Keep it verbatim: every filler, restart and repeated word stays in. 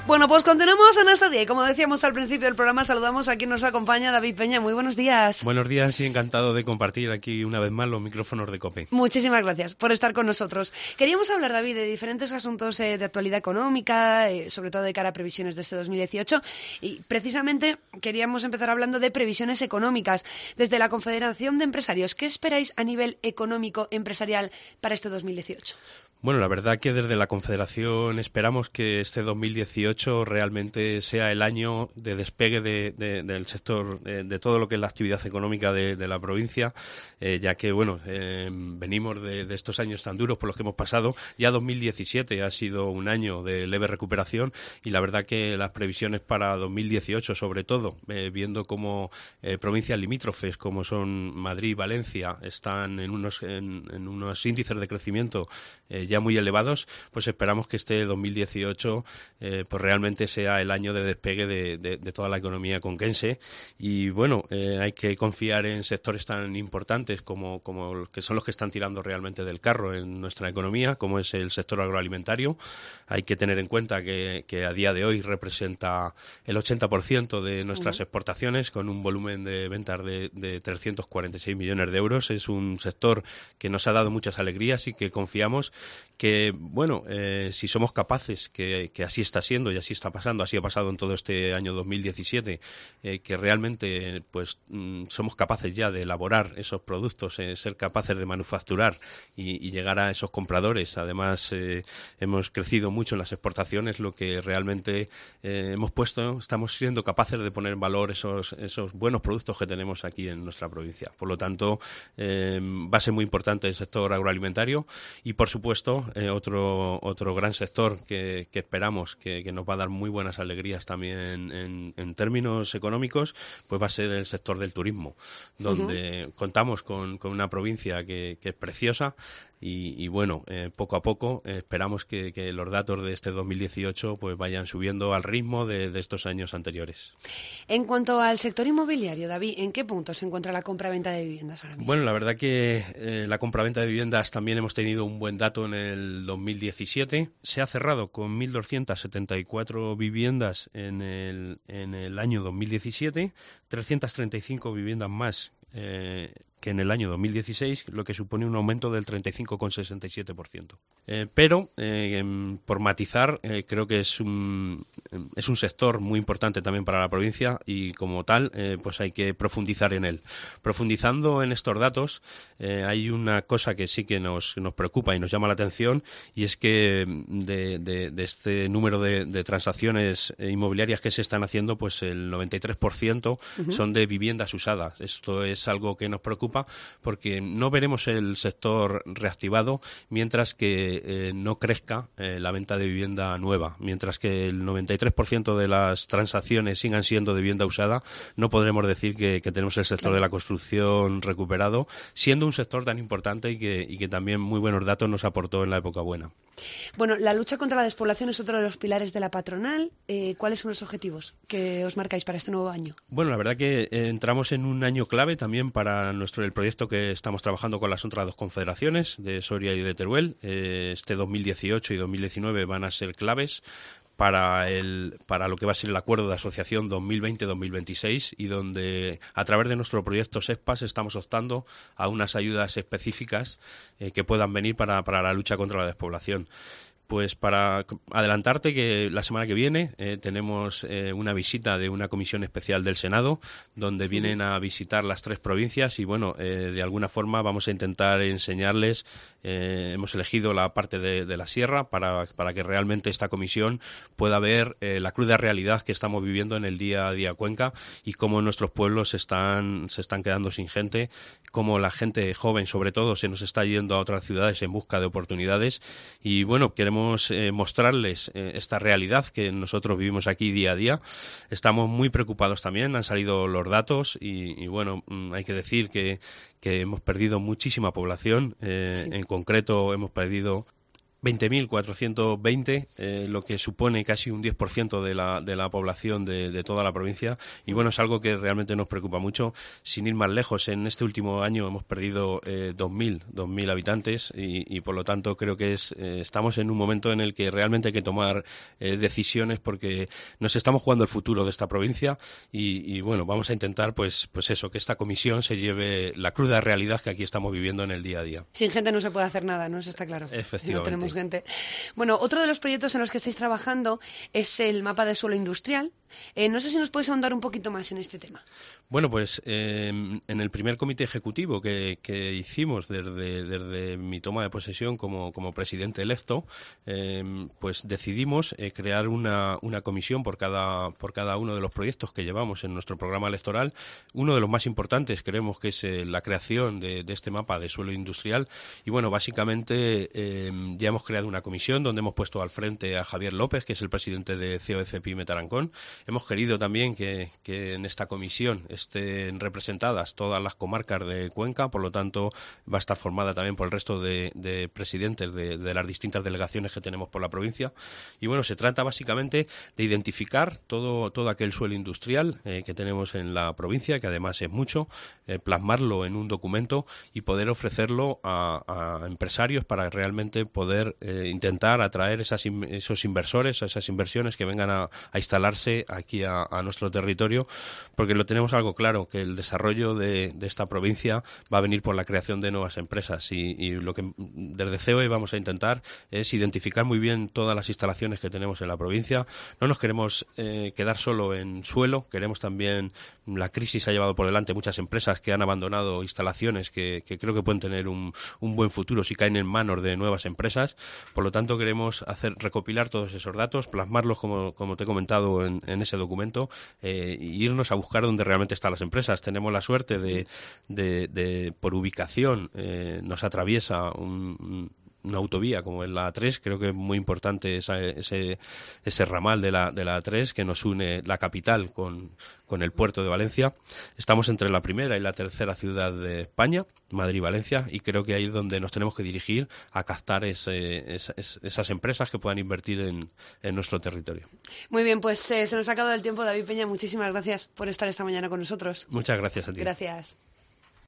Bueno, pues continuamos en este día y como decíamos al principio del programa, saludamos a quien nos acompaña, David Peña. Muy buenos días. Buenos días y encantado de compartir aquí una vez más los micrófonos de COPE. Muchísimas gracias por estar con nosotros. Queríamos hablar, David, de diferentes asuntos eh, de actualidad económica, eh, sobre todo de cara a previsiones de este dos mil dieciocho, y precisamente queríamos empezar hablando de previsiones económicas. Desde la Confederación de Empresarios, ¿qué esperáis a nivel económico empresarial para este dos mil dieciocho? Bueno, la verdad que desde la Confederación esperamos que este dos mil dieciocho realmente sea el año de despegue de, de, del sector, de, de todo lo que es la actividad económica de, de la provincia, eh, ya que, bueno, eh, venimos de, de estos años tan duros por los que hemos pasado. Ya dos mil diecisiete ha sido un año de leve recuperación y la verdad que las previsiones para dos mil dieciocho, sobre todo, eh, viendo cómo eh, provincias limítrofes como son Madrid y Valencia están en unos, en, en unos índices de crecimiento eh, ya muy elevados, pues esperamos que este dos mil dieciocho eh, pues realmente sea el año de despegue de, de, de toda la economía conquense y bueno, eh, hay que confiar en sectores tan importantes como, como que son los que están tirando realmente del carro en nuestra economía, como es el sector agroalimentario. Hay que tener en cuenta que, que a día de hoy representa el ochenta por ciento de nuestras uh-huh. exportaciones con un volumen de ventas de, de trescientos cuarenta y seis millones de euros. Es un sector que nos ha dado muchas alegrías y que confiamos que, bueno, eh, si somos capaces, que, que así está siendo y así está pasando, así ha pasado en todo este año dos mil diecisiete, eh, que realmente pues mm, somos capaces ya de elaborar esos productos, eh, ser capaces de manufacturar y, y llegar a esos compradores. Además, eh, hemos crecido mucho en las exportaciones, lo que realmente eh, hemos puesto, estamos siendo capaces de poner en valor esos, esos buenos productos que tenemos aquí en nuestra provincia. Por lo tanto, eh, va a ser muy importante el sector agroalimentario y, por supuesto, Eh, otro otro gran sector que, que esperamos que, que nos va a dar muy buenas alegrías también en, en términos económicos, pues va a ser el sector del turismo, donde uh-huh. contamos con, con una provincia que, que es preciosa y, y bueno, eh, poco a poco eh, esperamos que, que los datos de este dos mil dieciocho pues vayan subiendo al ritmo de, de estos años anteriores. En cuanto al sector inmobiliario, David, ¿en qué punto se encuentra la compra-venta de viviendas ahora mismo? Bueno, la verdad que eh, la compra-venta de viviendas también hemos tenido un buen dato en el dos mil diecisiete. Se ha cerrado con mil doscientas setenta y cuatro viviendas en el, en el año dos mil diecisiete, trescientas treinta y cinco viviendas más eh, que en el año dos mil dieciséis, lo que supone un aumento del treinta y cinco coma sesenta y siete por ciento. Eh, pero, eh, por matizar, eh, creo que es un, es un sector muy importante también para la provincia y, como tal, eh, pues hay que profundizar en él. Profundizando en estos datos, eh, hay una cosa que sí que nos, nos preocupa y nos llama la atención y es que de, de, de este número de, de transacciones inmobiliarias que se están haciendo, pues el noventa y tres por ciento uh-huh. son de viviendas usadas. Esto es algo que nos preocupa porque no veremos el sector reactivado mientras que eh, no crezca eh, la venta de vivienda nueva. Mientras que el noventa y tres por ciento de las transacciones sigan siendo de vivienda usada, no podremos decir que, que tenemos el sector claro. de la construcción recuperado, siendo un sector tan importante y que, y que también muy buenos datos nos aportó en la época buena. Bueno, la lucha contra la despoblación es otro de los pilares de la patronal. Eh, ¿Cuáles son los objetivos que os marcáis para este nuevo año? Bueno, la verdad que eh, entramos en un año clave también para nuestro el proyecto que estamos trabajando con las otras dos confederaciones de Soria y de Teruel. Eh, este dos mil dieciocho y dos mil diecinueve van a ser claves para el para lo que va a ser el acuerdo de asociación dos mil veinte dos mil veintiséis y donde a través de nuestro proyecto SESPAS estamos optando a unas ayudas específicas eh, que puedan venir para, para la lucha contra la despoblación. Pues para adelantarte que la semana que viene eh, tenemos eh, una visita de una comisión especial del Senado donde vienen a visitar las tres provincias y bueno, eh, de alguna forma vamos a intentar enseñarles, eh, hemos elegido la parte de, de la sierra para, para que realmente esta comisión pueda ver eh, la cruda realidad que estamos viviendo en el día a día Cuenca y cómo nuestros pueblos se están, se están quedando sin gente, cómo la gente joven sobre todo se nos está yendo a otras ciudades en busca de oportunidades y bueno, queremos Eh, mostrarles eh, esta realidad que nosotros vivimos aquí día a día. Estamos muy preocupados también, han salido los datos y, y bueno, hay que decir que, que hemos perdido muchísima población, eh, sí. En concreto hemos perdido veinte mil cuatrocientos veinte, eh, lo que supone casi un diez por ciento de la, de la población de, de toda la provincia. Y bueno, es algo que realmente nos preocupa mucho. Sin ir más lejos, en este último año hemos perdido eh, dos mil habitantes y, y por lo tanto creo que es eh, estamos en un momento en el que realmente hay que tomar eh, decisiones porque nos estamos jugando el futuro de esta provincia y, y bueno, vamos a intentar pues, pues eso, que esta comisión se lleve la cruda realidad que aquí estamos viviendo en el día a día. Sin gente no se puede hacer nada, ¿no? Eso está claro. Efectivamente. No tenemos gente. Bueno, otro de los proyectos en los que estáis trabajando es el mapa de suelo industrial. Eh, no sé si nos puedes ahondar un poquito más en este tema. Bueno, pues eh, en el primer comité ejecutivo que, que hicimos desde, desde mi toma de posesión como, como presidente electo, eh, pues decidimos eh, crear una, una comisión por cada, por cada uno de los proyectos que llevamos en nuestro programa electoral. Uno de los más importantes creemos que es eh, la creación de, de este mapa de suelo industrial. Y bueno, básicamente eh, ya hemos creado una comisión donde hemos puesto al frente a Javier López, que es el presidente de C O E C P Y M E Tarancón. Hemos querido también que, que en esta comisión estén representadas todas las comarcas de Cuenca, por lo tanto va a estar formada también por el resto de, de presidentes de, de las distintas delegaciones que tenemos por la provincia. Y bueno, se trata básicamente de identificar todo, todo aquel suelo industrial eh, que tenemos en la provincia, que además es mucho, eh, plasmarlo en un documento y poder ofrecerlo a, a empresarios para realmente poder eh, intentar atraer esas, esos inversores, esas inversiones que vengan a, a instalarse aquí a, a nuestro territorio, porque lo tenemos algo claro, que el desarrollo de, de esta provincia va a venir por la creación de nuevas empresas y, y lo que desde C O E vamos a intentar es identificar muy bien todas las instalaciones que tenemos en la provincia. No nos queremos eh, quedar solo en suelo, queremos también, la crisis ha llevado por delante muchas empresas que han abandonado instalaciones que, que creo que pueden tener un, un buen futuro si caen en manos de nuevas empresas. Por lo tanto, queremos hacer recopilar todos esos datos, plasmarlos como, como te he comentado en, en ese documento eh, e irnos a buscar donde realmente están las empresas. Tenemos la suerte de, de, de por ubicación, eh, nos atraviesa un, una autovía como es la A tres, creo que es muy importante esa, ese, ese ramal de la, de la A tres que nos une la capital con, con el puerto de Valencia. Estamos entre la primera y la tercera ciudad de España, Madrid y Valencia, y creo que ahí es donde nos tenemos que dirigir a captar ese, esas, esas empresas que puedan invertir en, en nuestro territorio. Muy bien, pues eh, se nos ha acabado el tiempo. David Peña, muchísimas gracias por estar esta mañana con nosotros. Muchas gracias a ti. Gracias.